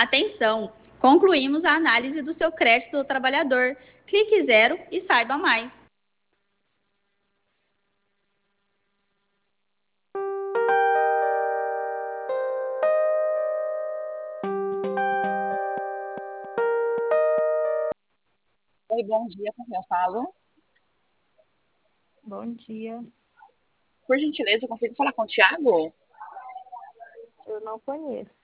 Atenção! Concluímos a análise do seu crédito do trabalhador. Clique zero e saiba mais. Oi, bom dia, com quem eu falo? Bom dia, Por gentileza, eu consigo falar com o Thiago? eu não conheço.